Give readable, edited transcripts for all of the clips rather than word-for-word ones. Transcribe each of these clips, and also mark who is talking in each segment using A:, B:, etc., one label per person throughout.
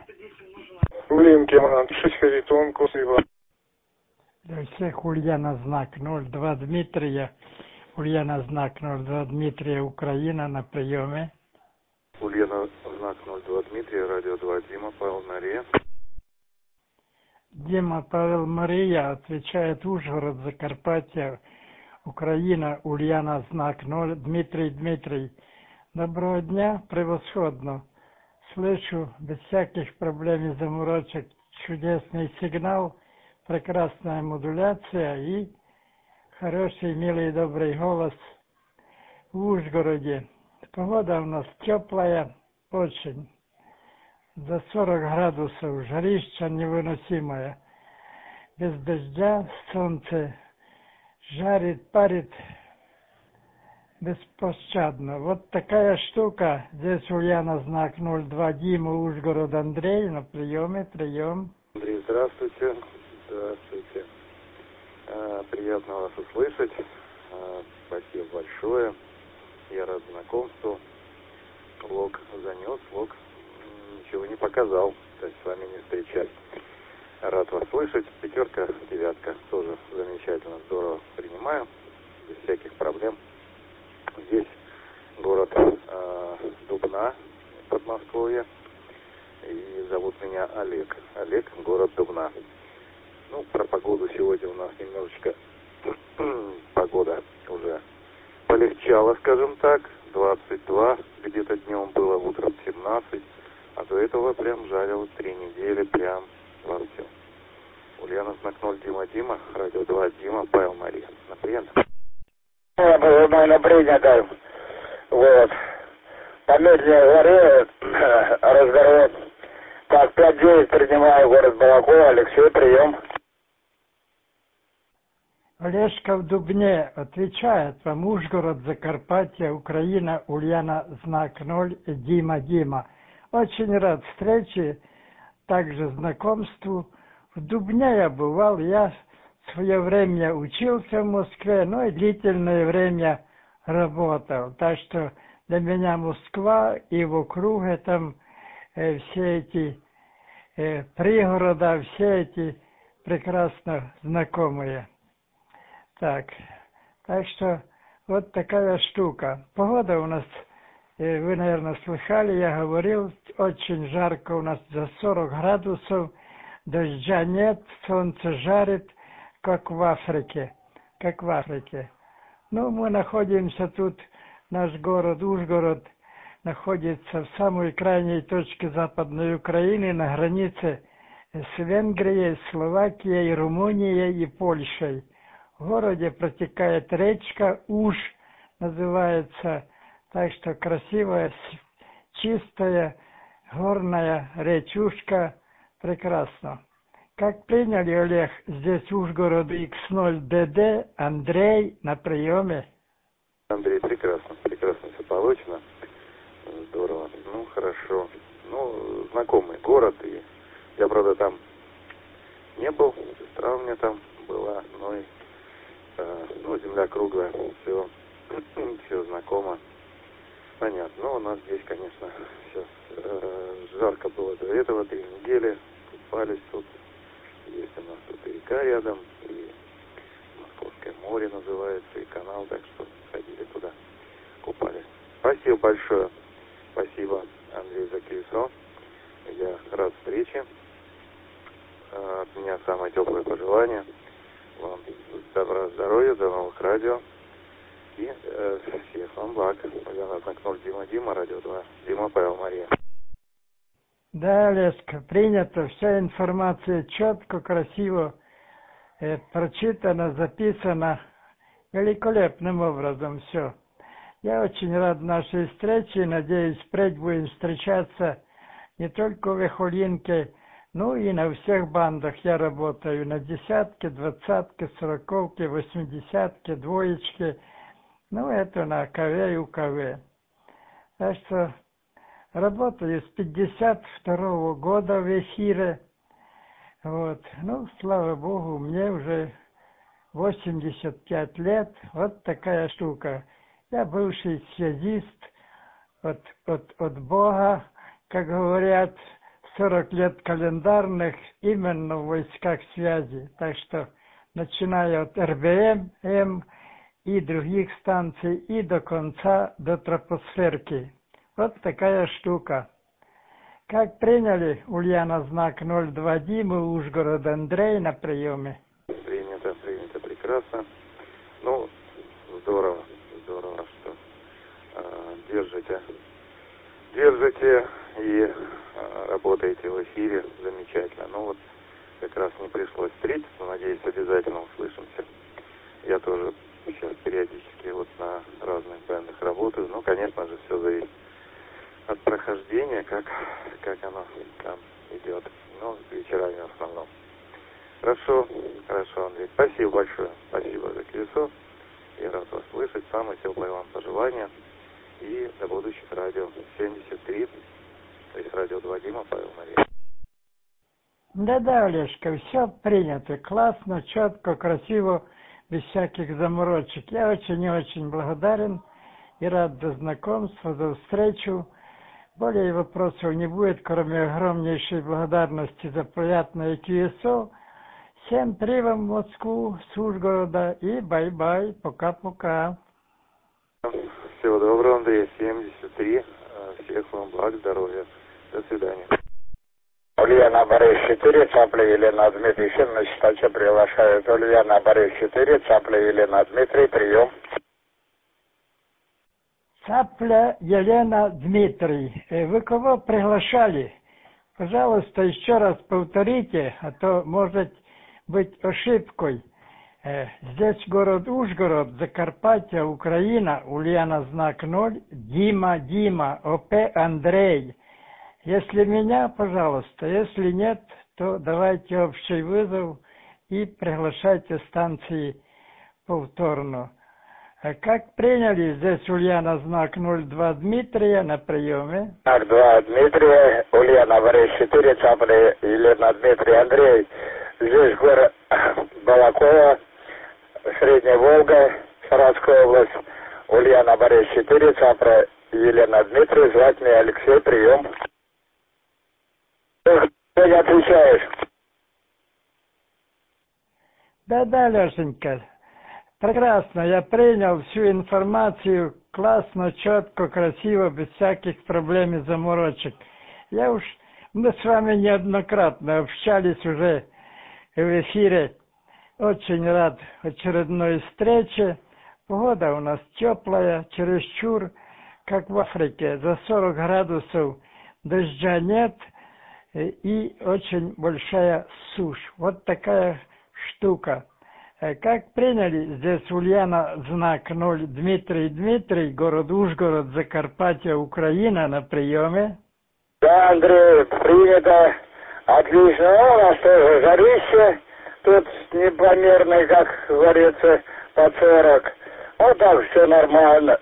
A: Улинки, пишись Харитон, Косыва.
B: Для всех Ульяна знак 02 Дмитрия. Ульяна знак 02 Дмитрия, Украина на приеме.
C: Ульяна знак 02 Дмитрия, радио 2 Дима, Павел, Мария.
B: Дима, Павел, Мария, отвечает Ужгород, Закарпатье, Украина, Ульяна знак 0, Дмитрий. Доброго дня, превосходно. Слышу без всяких проблем и заморочек чудесный сигнал, прекрасная модуляция и хороший, милый, добрый голос в Ужгороде. Погода у нас теплая, очень. За 40 градусов, жарища невыносимая. Без дождя, солнце жарит, парит беспощадно. Вот такая штука. Здесь Ульяна знак 02 Дима, Ужгород, Андрей на приеме, прием.
C: Андрей, здравствуйте. Здравствуйте. Приятно вас услышать. Спасибо большое. Я рад знакомству. Лог занес, лог ничего не показал. То есть с вами не встречать. Рад вас слышать. 5, 9 тоже замечательно, здорово принимаю. Без всяких проблем. Здесь город Дубна, Подмосковье. И зовут меня Олег. Олег, город Дубна. Ну, про погоду сегодня у нас немножечко погода уже полегчала, скажем так. 22 где-то днем было, утром 17. А до этого прям жарило 3 недели, прям вовсю. Ульяна знак 0 Дима, радио 2 Дима, Павел, Мария. На прием.
A: Наверное, принято. Вот. Помедленнее говорю, разговор. Так, 5-9 принимаю, город Балакова, Алексей, прием.
B: Олежка в Дубне отвечает вам Ужгород, Закарпатье, Украина, Ульяна знак 0 Дима. Очень рад встрече, также знакомству. В Дубне я бывал, я в свое время учился в Москве, но и длительное время работал. Так что для меня Москва и в округе там все эти пригорода, все эти прекрасно знакомые. Так что вот такая штука. Погода у нас, вы, наверное, слыхали, я говорил, очень жарко у нас за 40 градусов, дождя нет, солнце жарит, как в Африке. Ну, мы находимся тут, наш город Ужгород находится в самой крайней точке Западной Украины, на границе с Венгрией, Словакией, Румынией и Польшей. В городе протекает речка Уж, называется, так что красивая, чистая, горная речушка, прекрасно. Как приняли, Олег, здесь Ужгород X0DD, Андрей на приеме.
C: Андрей, прекрасно все получено. Здорово. Ну, хорошо. Ну, знакомый город. И я, правда, там не был. Сестра у меня там была. Ну, земля круглая. Все знакомо. Понятно. Но у нас здесь, конечно, сейчас жарко было до этого 3 недели. Купались тут. Есть у нас тут и река рядом, и Московское море называется, и канал, так что ходили туда, купались. Спасибо большое. Спасибо, Андрей, за колесо. Я рад встрече. От меня самое теплое пожелание. Вам добра, здоровья, до новых радио. И всех вам благ. Ульяна знак 0 Дима, радио 2. Дима, Павел, Мария.
B: Да, Олежка, принято. Вся информация четко, красиво прочитана, записана великолепным образом все. Я очень рад нашей встрече, надеюсь, впредь будем встречаться не только в Эхолинке, но и на всех бандах. Я работаю на десятке, 20-ке, 40-ке, 80-ке, двоечке, ну это на КВ и УКВ. Так что работаю с 52-го года в эфире. Вот. Ну, слава богу, мне уже 85 лет. Вот такая штука. Я бывший связист от Бога, как говорят, 40 лет календарных именно в войсках связи. Так что, начиная от РБМ, М и других станций, и до конца, до тропосферки. Вот такая штука. Как приняли Ульяна знак 02 Дима, Ужгород Андрей на приеме?
C: Принято прекрасно. Ну, здорово, что держите и работаете в эфире замечательно. Ну вот, как раз не пришлось встретиться, надеюсь, обязательно услышимся. Я тоже сейчас периодически вот на разных бендах работаю, но, конечно же, все зависит от прохождения, как оно там идет. Но вечерами в основном. Хорошо, Андрей. Спасибо большое. Спасибо за колесо. Я рад вас слышать. Самые теплые вам пожелания. И до будущих радио 73, то есть радио 2 Дима, Павел Мария.
B: Да, Олежка, все принято. Классно, четко, красиво, без всяких заморочек. Я очень и очень благодарен и рад за знакомство, за встречу. Более вопросов не будет, кроме огромнейшей благодарности за приятное QSO. Всем привет в Москву, с Ужгорода и бай-бай, пока-пока.
C: Всего доброго, Андрей, 73. Всех вам благ, здоровья. До свидания.
A: Ульяна Борис 4, Цапля Елена Дмитрий, всем на считаче приглашают. Ульяна Борис 4, Цапля Елена Дмитрий, прием.
B: Цапля Елена Дмитрий, вы кого приглашали? Пожалуйста, еще раз повторите, а то может быть ошибкой. Здесь город Ужгород, Закарпатье, Украина, Ульяна знак 0, Дима, ОП Андрей. Если меня, пожалуйста, если нет, то давайте общий вызов и приглашайте станции повторно. Как приняли здесь Ульяна знак 02 Дмитрия на приеме?
A: Знак 2 Дмитрия, Ульяна Борис 4, Цапля Елена Дмитрий Андрей. Здесь город Балакова, Средняя Волга, Саратовская область. Ульяна Борис 4, Цапля Елена Дмитрий, звать меня Алексей, прием. Ты не отвечаешь.
B: Да, Лешенька. Прекрасно, я принял всю информацию, классно, четко, красиво, без всяких проблем и заморочек. Мы с вами неоднократно общались уже в эфире. Очень рад очередной встрече. Погода у нас теплая, чересчур, как в Африке, за 40 градусов дождя нет и очень большая сушь. Вот такая штука. Как приняли здесь Ульяна знак 0 Дмитрий, город Ужгород, Закарпатье, Украина на приеме?
A: Да, Андрей, принято. Отлично. У нас тоже жарище. Тут непомерный, как говорится, под 40. Вот так все нормально.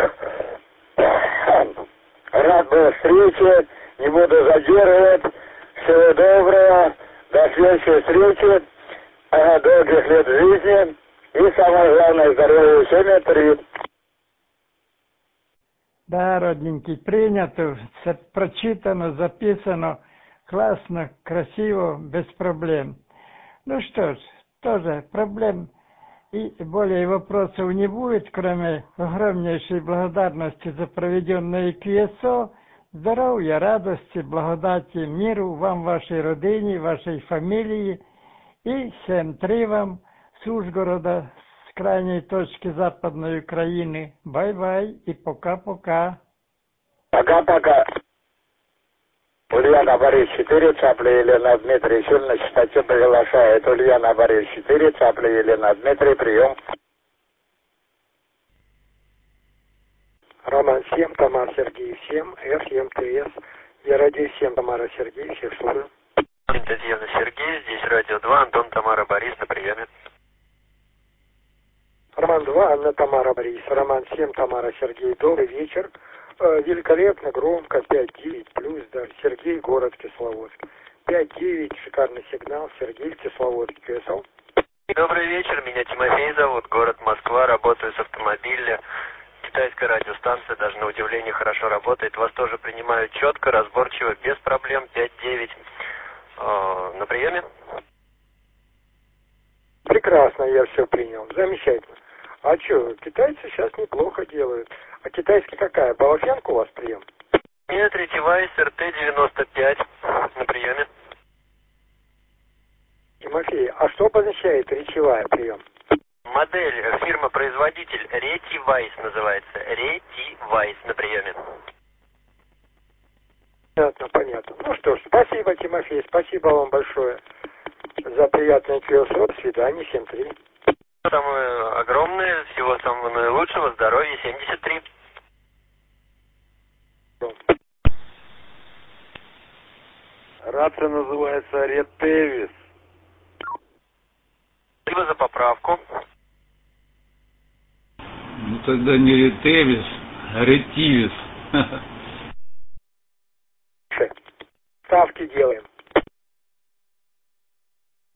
A: Рад был встрече. Не буду задерживать. Всего доброго. До следующей встречи. Долгих лет жизни и, самое главное, здоровья семьи 3.
B: Да, родненький, принято, прочитано, записано, классно, красиво, без проблем. Ну что ж, тоже проблем и более вопросов не будет, кроме огромнейшей благодарности за проведенное QSO, здоровья, радости, благодати, миру вам, вашей родине, вашей фамилии. И 7-3 вам с Ужгорода, с крайней точки Западной Украины. Бай-бай и пока-пока.
A: Пока-пока. Ульяна Борис 4, Цапля Елена Дмитрий, сильно считайте приглашает. Ульяна Борис 4, Цапля Елена Дмитрий, прием.
D: Роман 7, Тамара Сергей 7, F-МТС. Я радио 7, Тамара Сергей, всех слушаю.
E: Татьяна Сергей, здесь радио 2, Антон, Тамара, Борис на приеме.
D: Роман 2, Анна, Тамара, Борис. Роман 7, Тамара Сергей, добрый вечер. Великолепно, громко, 5-9 плюс, да. Сергей, город Кисловодск. 5-9, шикарный сигнал, Сергей, Кисловодск, QSL.
E: Добрый вечер, меня Тимофей зовут, город Москва, работаю с автомобиля. Китайская радиостанция даже на удивление хорошо работает. Вас тоже принимают четко, разборчиво, без проблем. 5-9.
D: я все принял. Замечательно. А что, китайцы сейчас неплохо делают. А китайский какая? Балафенко у вас прием?
E: Нет, ретивайс РТ-95 на приеме.
D: Тимофей, а что обозначает речевая прием?
E: Модель, фирма-производитель Ретивайс называется. Ретивайс на приеме.
D: Понятно, понятно. Ну что ж, спасибо, Тимофей, спасибо вам большое за приятное QSO. До свидания, 7-3.
E: Самое огромное, всего самого наилучшего, здоровья, 73.
C: Рация называется Ретевис.
E: Спасибо за поправку.
F: Ну тогда не Ретевис, а Ретивис.
D: Ставки делаем.